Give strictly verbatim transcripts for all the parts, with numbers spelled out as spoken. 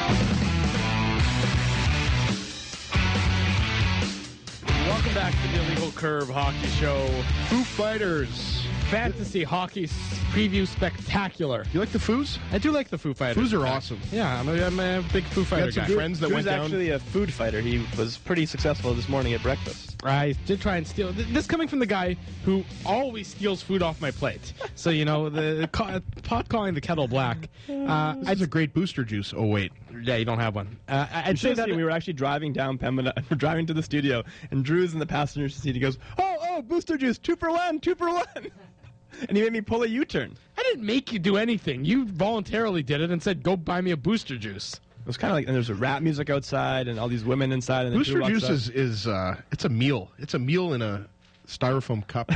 Welcome back to the Illegal Curve Hockey Show. Foo Fighters. Fantasy Hockey Preview Spectacular. You like the Foos? I do like the Foo Fighters. Foos are awesome. Yeah, I'm a, I'm a big Foo Fighter some guy. good friends that He went was down. actually a food fighter. He was pretty successful this morning at breakfast. I did try and steal. This coming from the guy who always steals food off my plate. So, you know, the ca- pot calling the kettle black. Uh, This is a great booster juice. Oh, wait. yeah, you don't have one. Uh, I- I'd You say should that see, we were actually driving down Pembina, we're driving to the studio, and Drew's in the passenger seat. He goes, "Oh, oh, booster juice, two for one, two for one," and he made me pull a U-turn. I didn't make you do anything. You voluntarily did it and said, "Go buy me a booster juice." It was kind of like, and there's a rap music outside, and all these women inside. And then Booster Drew walks juice up. is, is uh, it's a meal. It's a meal in a styrofoam cup.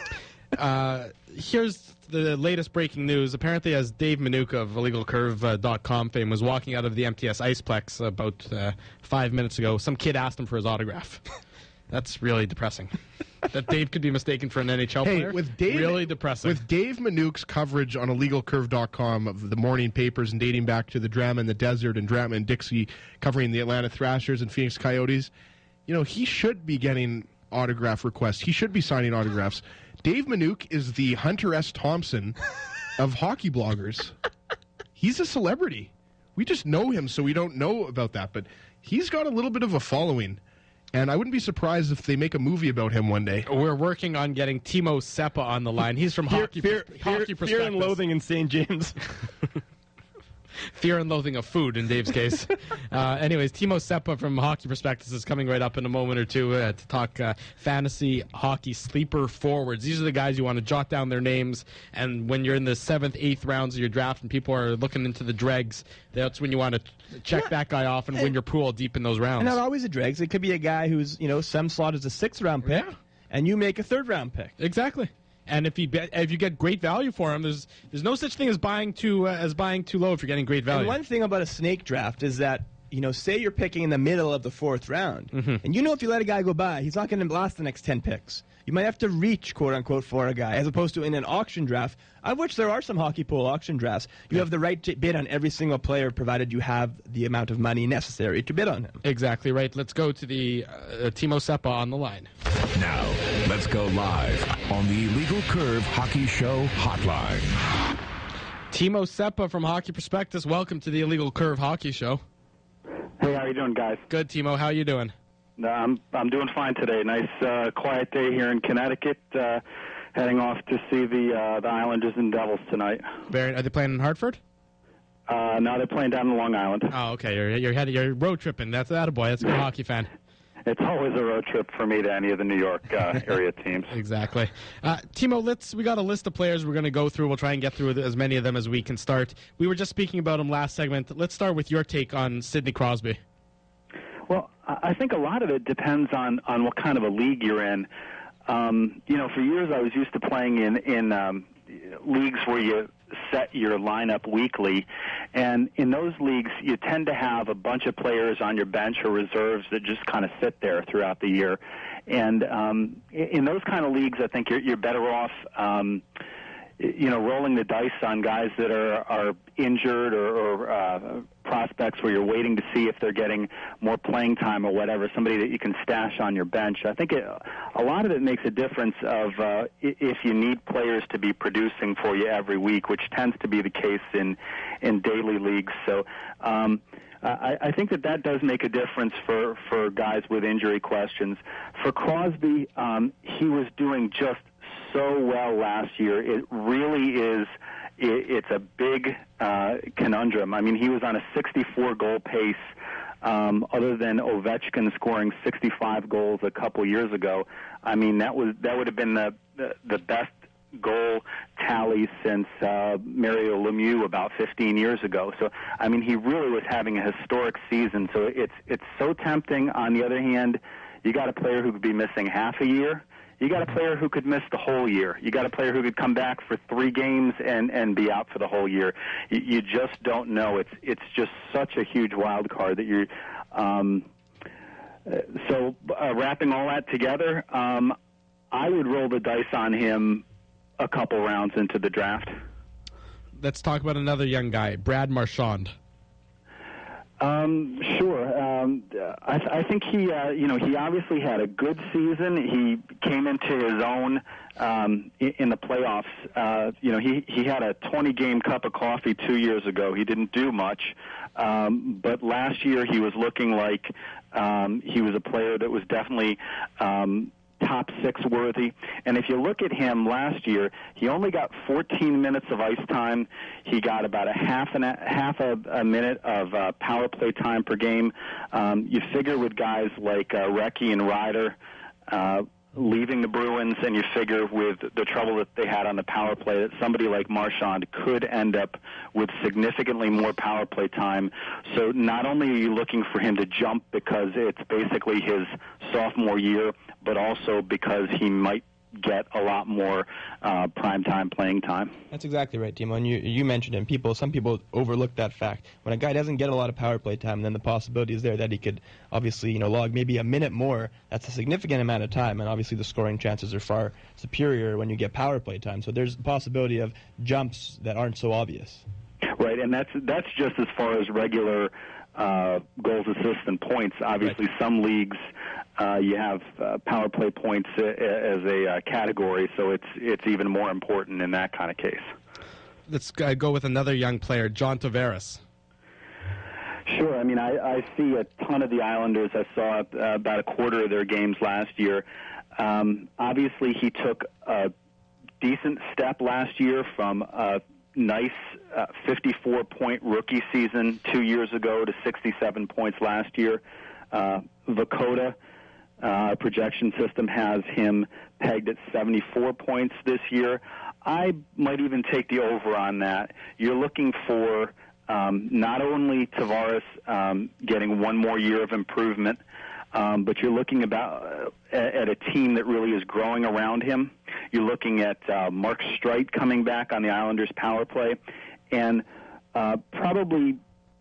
Uh, here's the latest breaking news. Apparently, as Dave Minuk of illegal curve dot com fame was walking out of the M T S Iceplex about uh, five minutes ago, some kid asked him for his autograph. That's really depressing. That Dave could be mistaken for an N H L Hey, player. with Dave, really depressing. With Dave Minuk's coverage on illegal curve dot com of the morning papers and dating back to the Drama in the Desert and Drama and Dixie covering the Atlanta Thrashers and Phoenix Coyotes, you know, he should be getting autograph requests. He should be signing autographs. Dave Minuk is the Hunter S. Thompson of hockey bloggers. He's a celebrity. We just know him, so we don't know about that. But he's got a little bit of a following. And I wouldn't be surprised if they make a movie about him one day. We're working on getting Timo Seppa on the line. He's from Fear, Hockey, fear, hockey fear, fear and Prospectus. loathing in Saint James. Fear and loathing of food in Dave's case. uh, anyways, Timo Seppa from Hockey Prospectus is coming right up in a moment or two uh, to talk uh, fantasy hockey sleeper forwards. These are the guys you want to jot down their names, and when you're in the seventh, eighth rounds of your draft and people are looking into the dregs, that's when you want to check Yeah. that guy off and win your pool deep in those rounds. And not always a dregs. It could be a guy who's, you know, some slot is a sixth round pick, Yeah. and you make a third round pick. Exactly. And if you bet, if you get great value for him, there's there's no such thing as buying too uh, as buying too low if you're getting great value. And one thing about a snake draft is that, you know, say you're picking in the middle of the fourth round, Mm-hmm. and you know if you let a guy go by, he's not going to last the next ten picks. You might have to reach, quote unquote, for a guy, as opposed to in an auction draft, of which there are some hockey pool auction drafts. You have the right to bid on every single player, provided you have the amount of money necessary to bid on him. Exactly right. Let's go to the uh, Timo Seppa on the line. Now, let's go live on the Illegal Curve Hockey Show hotline. Timo Seppa from Hockey Prospectus. Welcome to the Illegal Curve Hockey Show. Hey, how you doing, guys? Good, Timo. How you doing? Uh, I'm I'm doing fine today. Nice, uh, quiet day here in Connecticut. Uh, heading off to see the uh, the Islanders and Devils tonight. Very, are they playing in Hartford? Uh, now they're playing down in Long Island. Oh, okay. You're you're heading, you're road tripping. That's that a boy. That's a good hockey fan. It's always a road trip for me to any of the New York uh, area teams. Exactly. Uh, Timo, let's. We got a list of players we're going to go through. We'll try and get through as many of them as we can start. We were just speaking about him last segment. Let's start with your take on Sidney Crosby. Well, I I think a lot of it depends on, on what kind of a league you're in. Um, you know, for years I was used to playing in, in um, leagues where you set your lineup weekly, and in those leagues you tend to have a bunch of players on your bench or reserves that just kind of sit there throughout the year. And um, in those kind of leagues, I think you're, you're better off um, you know, rolling the dice on guys that are, are injured or, or uh, prospects where you're waiting to see if they're getting more playing time or whatever, somebody that you can stash on your bench. I think it, a lot of it makes a difference of uh, if you need players to be producing for you every week, which tends to be the case in, in daily leagues. So um, I, I think that that does make a difference for, for guys with injury questions. For Crosby, um, he was doing just so well last year. It really is, it, it's a big uh, conundrum. I mean, he was on a sixty-four goal pace, um, other than Ovechkin scoring sixty-five goals a couple years ago. I mean, that was that would have been the, the, the best goal tally since uh, Mario Lemieux about fifteen years ago. So, I mean, he really was having a historic season. So it's it's so tempting. On the other hand, you got a player who could be missing half a year. You got a player who could miss the whole year. You got a player who could come back for three games and, and be out for the whole year. You, you just don't know. It's it's just such a huge wild card that you're. Um, so uh, wrapping all that together, um, I would roll the dice on him a couple rounds into the draft. Let's talk about another young guy, Brad Marchand. Um, sure. Um, I, I think he, uh, you know, he obviously had a good season. He came into his own um, in, in the playoffs. Uh, you know, he, he had a twenty-game cup of coffee two years ago. He didn't do much, um, but last year he was looking like um, he was a player that was definitely um, top six worthy. And if you look at him last year, he only got fourteen minutes of ice time. He got about a half and a half a, a minute of uh, power play time per game. Um, you figure with guys like uh, Recchi and Ryder uh, leaving the Bruins, and you figure with the trouble that they had on the power play, that somebody like Marchand could end up with significantly more power play time. So not only are you looking for him to jump because it's basically his sophomore year, but also because he might get a lot more uh, prime time playing time. That's exactly right, Timo. And you you mentioned him. People, some people overlook that fact. When a guy doesn't get a lot of power play time, then the possibility is there that he could obviously, you know, log maybe a minute more. That's a significant amount of time, and obviously the scoring chances are far superior when you get power play time. So there's a possibility of jumps that aren't so obvious. Right, and that's that's just as far as regular uh, goals, assists, and points. Obviously, right. Some leagues uh, you have uh, power play points uh, as a uh, category, so it's it's even more important in that kind of case. Let's uh, go with another young player, John Tavares. Sure. I mean, I, I see a ton of the Islanders. I saw uh, about a quarter of their games last year. Um, obviously, he took a decent step last year from a nice uh, fifty-four point rookie season two years ago to sixty-seven points last year. Uh, Vakota, uh, projection system, has him pegged at seventy-four points this year. I might even take the over on that. You're looking for um, not only Tavares um, getting one more year of improvement, um, but you're looking about uh, at a team that really is growing around him. You're looking at uh, Mark Streit coming back on the Islanders' power play, and uh, probably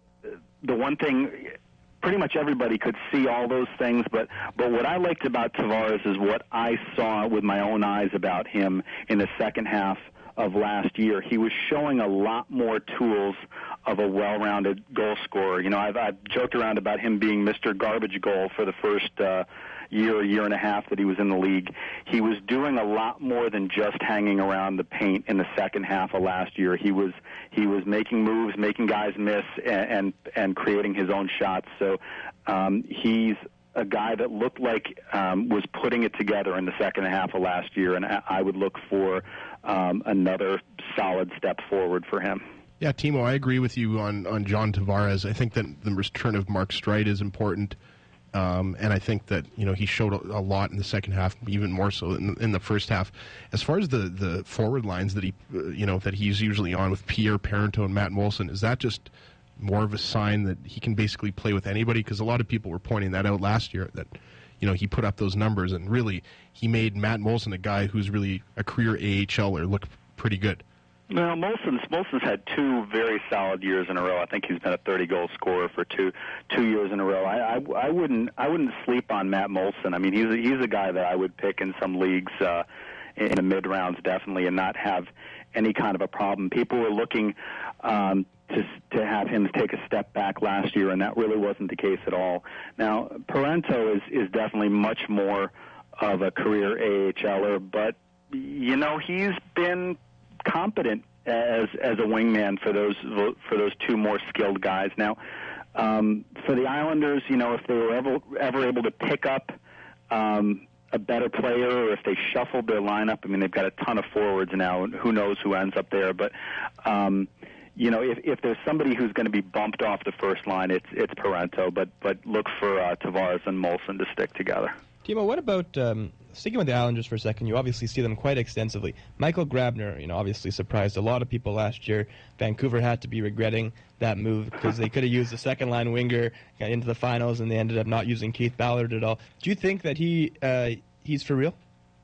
the one thing, pretty much everybody could see all those things, but, but what I liked about Tavares is what I saw with my own eyes about him in the second half of last year. He was showing a lot more tools of a well-rounded goal scorer. You know, I've, I've joked around about him being Mister Garbage Goal for the first uh, year, year and a half that he was in the league. He was doing a lot more than just hanging around the paint in the second half of last year. He was he was making moves, making guys miss, and and, and creating his own shots. So um, he's a guy that looked like um, was putting it together in the second half of last year, and I would look for um, another solid step forward for him. Yeah, Timo, I agree with you on, on John Tavares. I think that the return of Mark Streit is important, um, and I think that you know he showed a, a lot in the second half, even more so in, in the first half. As far as the, the forward lines that he uh, you know that he's usually on with Pierre Parenteau and Matt Moulson, is that just more of a sign that he can basically play with anybody? Because a lot of people were pointing that out last year, that you know he put up those numbers and really he made Matt Moulson a guy who's really a career A H L er look pretty good. Well, Molson's Molson's had two very solid years in a row. I think he's been a thirty-goal scorer for two two years in a row. I, I I wouldn't I wouldn't sleep on Matt Moulson. I mean, he's a, he's a guy that I would pick in some leagues uh, in the mid rounds definitely, and not have any kind of a problem. People were looking um, to to have him take a step back last year, and that really wasn't the case at all. Now, Parenteau is is definitely much more of a career A H L er, but you know he's been competent as as a wingman for those for those two more skilled guys. Now, um, for the Islanders, you know, if they were ever ever able to pick up um, a better player, or if they shuffled their lineup, I mean, they've got a ton of forwards now, and who knows who ends up there. But um, you know, if if there's somebody who's going to be bumped off the first line, it's it's Parenteau. But but look for uh, Tavares and Moulson to stick together. Timo, what about, um, sticking with the Islanders for a second, you obviously see them quite extensively. Michael Grabner, you know, obviously surprised a lot of people last year. Vancouver had to be regretting that move because they could have used the second-line winger into the finals, and they ended up not using Keith Ballard at all. Do you think that he uh, he's for real?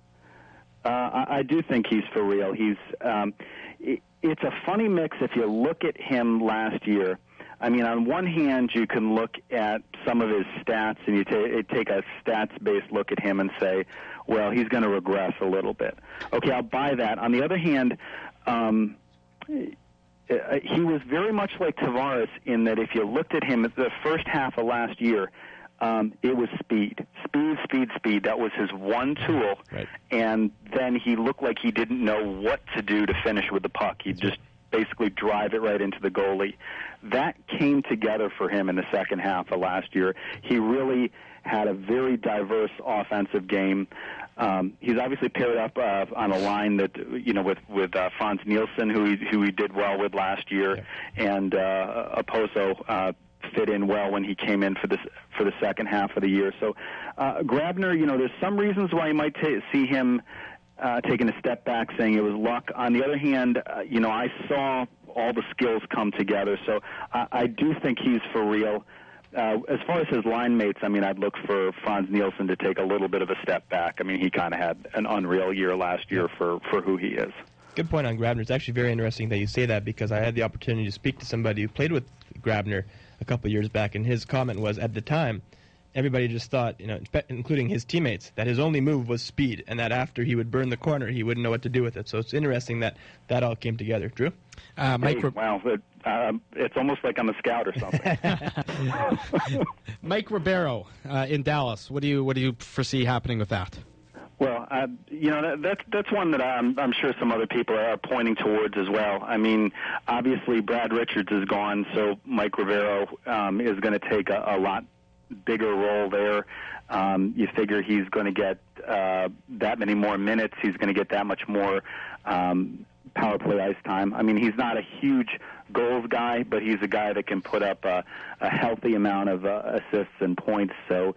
Uh, I, I do think he's for real. He's um, it, it's a funny mix if you look at him last year. I mean, on one hand, you can look at some of his stats, and you ta- take a stats-based look at him and say, well, he's going to regress a little bit. Okay, I'll buy that. On the other hand, um, uh, he was very much like Tavares in that if you looked at him at the first half of last year, um, it was speed. Speed, speed, speed. That was his one tool. Right. And then he looked like he didn't know what to do to finish with the puck. He'd just basically drive it right into the goalie. That came together for him in the second half of last year. He really had a very diverse offensive game. Um, he's obviously paired up uh, on a line that, you know, with with uh, Franz Nielsen, who he, who he did well with last year, yeah. and uh, Oposo uh, fit in well when he came in for this for the second half of the year. So uh, Grabner, you know, there's some reasons why you might t- see him uh, taking a step back, saying it was luck. On the other hand, uh, you know, I saw all the skills come together, so I, I do think he's for real. Uh, as far as his line mates, I mean, I'd look for Franz Nielsen to take a little bit of a step back. I mean, he kind of had an unreal year last year for, for who he is. Good point on Grabner. It's actually very interesting that you say that because I had the opportunity to speak to somebody who played with Grabner a couple of years back, and his comment was, at the time, everybody just thought, you know, including his teammates, that his only move was speed, and that after he would burn the corner, he wouldn't know what to do with it. So it's interesting that that all came together. Drew? Uh, Mike hey, wow, it, uh, it's almost like I'm a scout or something. Mike Ribeiro uh, in Dallas. What do you what do you foresee happening with that? Well, uh, you know, that, that's that's one that I'm, I'm sure some other people are pointing towards as well. I mean, obviously Brad Richards is gone, so Mike Ribeiro um, is going to take a, a lot bigger role there. Um, you figure he's going to get uh, that many more minutes. He's going to get that much more um, power play ice time. I mean, he's not a huge goals guy, but he's a guy that can put up a, a healthy amount of uh, assists and points. So,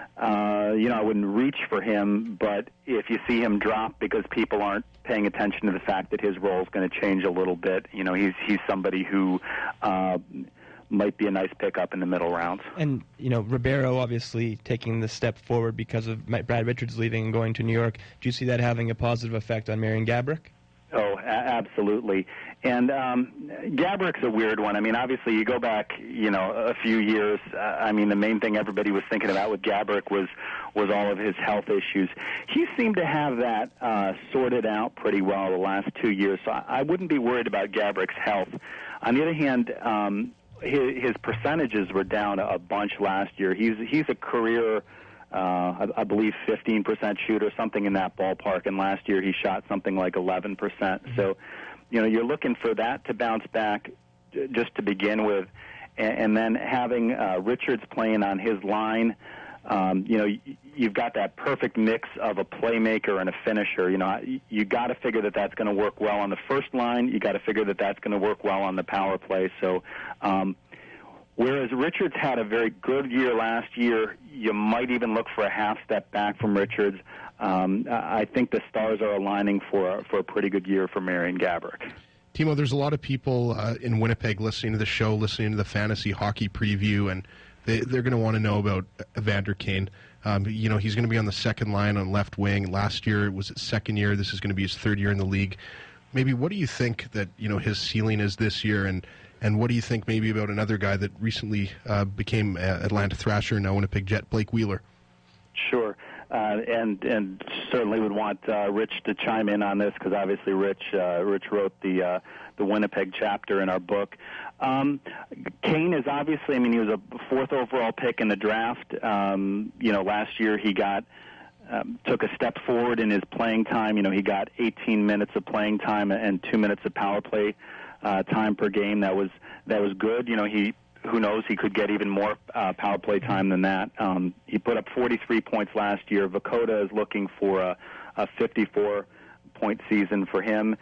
uh, you know, I wouldn't reach for him, but if you see him drop because people aren't paying attention to the fact that his role is going to change a little bit, you know, he's he's somebody who uh, might be a nice pickup in the middle rounds. And, you know, Ribeiro obviously taking the step forward because of Brad Richards leaving and going to New York. Do you see that having a positive effect on Marian Gaborik? Oh, a- absolutely. And um, Gaborik's a weird one. I mean, obviously, you go back, you know, a few years. Uh, I mean, the main thing everybody was thinking about with Gaborik was was all of his health issues. He seemed to have that uh, sorted out pretty well the last two years, so I, I wouldn't be worried about Gaborik's health. On the other hand, um, his, his percentages were down a bunch last year. He's he's a career. Uh, I, I believe fifteen percent shooter, something in that ballpark, and last year he shot something like eleven percent. So, you know, you're looking for that to bounce back j- just to begin with, and, and then having uh, Richards playing on his line, um, you know, y- you've got that perfect mix of a playmaker and a finisher. You know, you, you got to figure that that's going to work well on the first line. You got to figure that that's going to work well on the power play. So, um, whereas Richards had a very good year last year, you might even look for a half step back from Richards. Um, I think the stars are aligning for a, for a pretty good year for Marian Gaborik. Timo, there's a lot of people uh, in Winnipeg listening to the show, listening to the fantasy hockey preview, and they, they're going to want to know about Evander Kane. Um, you know, he's going to be on the second line on left wing. Last year it was his second year. This is going to be his third year in the league. Maybe what do you think that, you know, his ceiling is this year, and And what do you think maybe about another guy that recently uh, became uh, Atlanta Thrasher, now Winnipeg Jet, Blake Wheeler? Sure. Uh, and and certainly would want uh, Rich to chime in on this because obviously Rich uh, Rich wrote the uh, the Winnipeg chapter in our book. Um, Kane is obviously, I mean, he was a fourth overall pick in the draft. Um, you know, last year he got um, took a step forward in his playing time. You know, he got eighteen minutes of playing time and two minutes of power play uh, time per game. That was that was good. You know, he. Who knows? He could get even more uh, power play time than that. Um, he put up forty-three points last year. Vakota is looking for a, a fifty-four point season for him,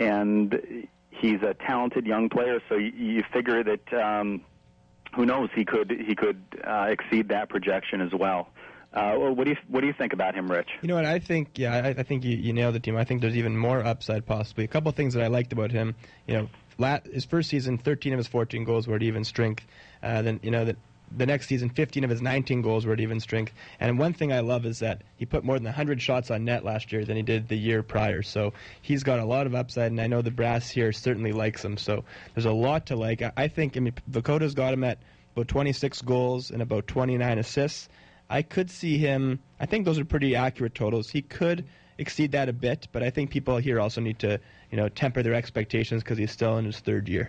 and he's a talented young player. So you, you figure that um, who knows? He could he could uh, exceed that projection as well. Uh, well, what do you what do you think about him, Rich? You know what? I think yeah, I, I think you, you nailed the team. I think there's even more upside possibly. A couple of things that I liked about him. You know. His first season, thirteen of his fourteen goals were at even strength. Uh, then you know the, the next season, fifteen of his nineteen goals were at even strength. And one thing I love is that he put more than one hundred shots on net last year than he did the year prior. So he's got a lot of upside, and I know the brass here certainly likes him. So there's a lot to like. I, I think I mean Vakota's got him at about twenty-six goals and about twenty-nine assists. I could see him. I think those are pretty accurate totals. He could exceed that a bit, but I think people here also need to, you know, temper their expectations because he's still in his third year.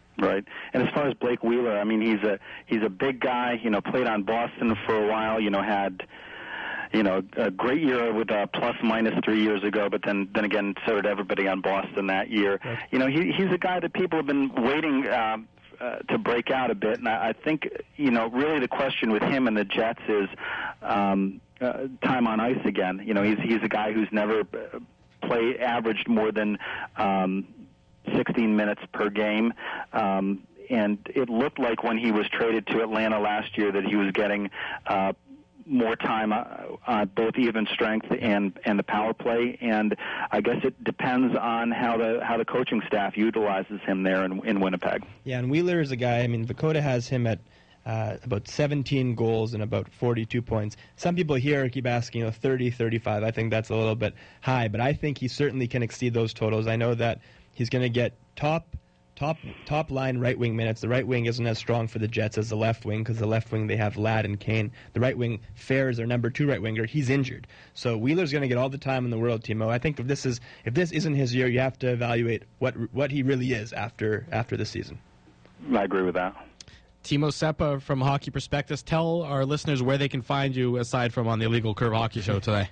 Right, and as far as Blake Wheeler, I mean, he's a he's a big guy. You know, played on Boston for a while. You know, had you know a great year with uh, plus minus three years ago. But then then again, so did everybody on Boston that year. Right. You know, he he's a guy that people have been waiting uh, uh, to break out a bit. And I, I think you know, really, the question with him and the Jets is um, uh, time on ice again. You know, he's he's a guy who's never played averaged more than Um, sixteen minutes per game, um, and it looked like when he was traded to Atlanta last year that he was getting uh, more time uh, on both even strength and and the power play. And I guess it depends on how the how the coaching staff utilizes him there in, in Winnipeg. Yeah, and Wheeler is a guy. I mean, Vakota has him at Uh, about seventeen goals and about forty-two points. Some people here keep asking, you know, thirty, thirty-five. I think that's a little bit high, but I think he certainly can exceed those totals. I know that he's going to get top, top, top line right wing minutes. The right wing isn't as strong for the Jets as the left wing because the left wing they have Ladd and Kane. The right wing Fair is their number two right winger. He's injured, so Wheeler's going to get all the time in the world. Timo, I think if this is if this isn't his year, you have to evaluate what what he really is after after this season. I agree with that. Timo Seppa from Hockey Prospectus. Tell our listeners where they can find you aside from on the Illegal Curve Hockey Show today.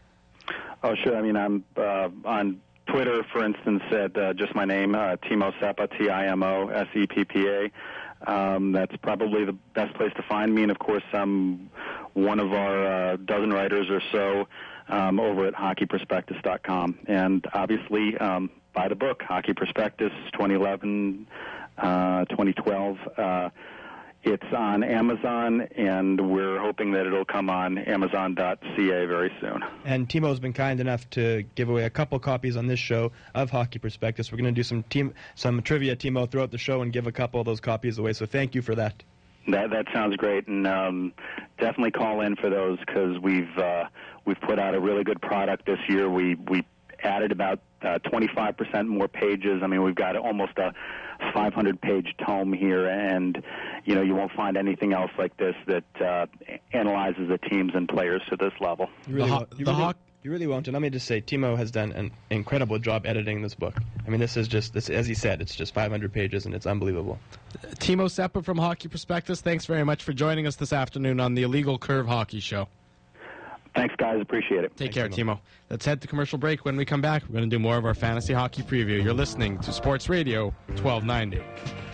Oh, sure. I mean, I'm uh, on Twitter, for instance, at uh, just my name, uh, Timo Seppa, T I M O S E P P A. Um, that's probably the best place to find me. And, of course, I'm one of our uh, dozen writers or so um, over at hockey prospectus dot com. And, obviously, um, buy the book, Hockey Prospectus, twenty eleven, uh, twenty twelve. Uh, It's on Amazon, and we're hoping that it'll come on amazon dot c a very soon. And Timo's been kind enough to give away a couple copies on this show of Hockey Prospectus. We're going to do some team, some trivia, Timo, throughout the show and give a couple of those copies away. So thank you for that. That that sounds great, and um, definitely call in for those because we've uh, we've put out a really good product this year. We we added about uh, twenty-five percent more pages. I mean, we've got almost a five hundred page tome here, and you know you won't find anything else like this that uh, analyzes the teams and players to this level. You really, The ho- won't. you, the really, ho- you really won't. And let me just say, Timo has done an incredible job editing this book. I mean, this is just, this, as he said, it's just five hundred pages, and it's unbelievable. Timo Seppa from Hockey Prospectus, thanks very much for joining us this afternoon on the Illegal Curve Hockey Show. Thanks, guys. Appreciate it. Take Thanks, care, Timo. Let's head to commercial break. When we come back, we're going to do more of our fantasy hockey preview. You're listening to Sports Radio twelve ninety.